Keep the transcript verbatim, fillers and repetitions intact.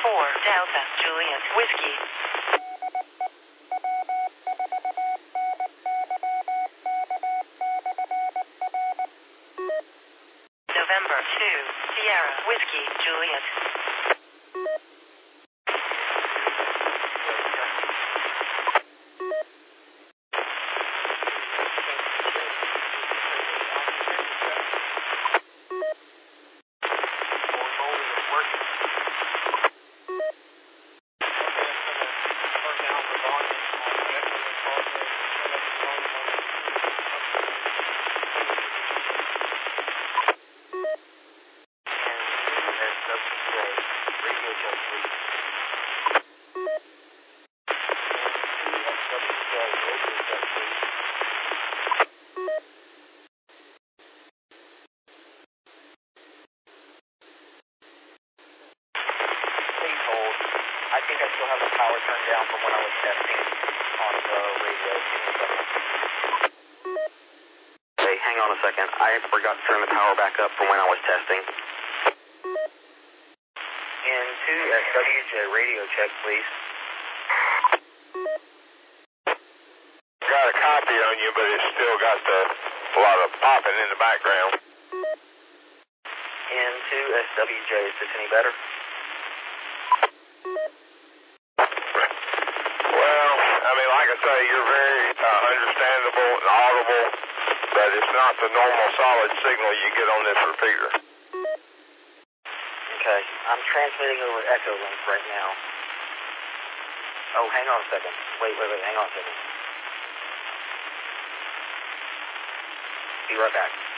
four Delta Juliet Whiskey. November two Sierra Whiskey Juliet. I think I still have the power turned down from when I was testing on the radio. Hey, hang on a second. I forgot to turn the power back up from when I was testing. N two S W J radio check, please. Got a copy on you, but it's still got the, a lot of popping in the background. N two S W J, is this any better? Well, I mean, like I say, you're very uh, understandable and audible, but it's not the normal solid signal you get on this repeater. Okay, I'm transmitting over Echolink right now. Oh, hang on a second. Wait, wait, wait, hang on a second. Be right back.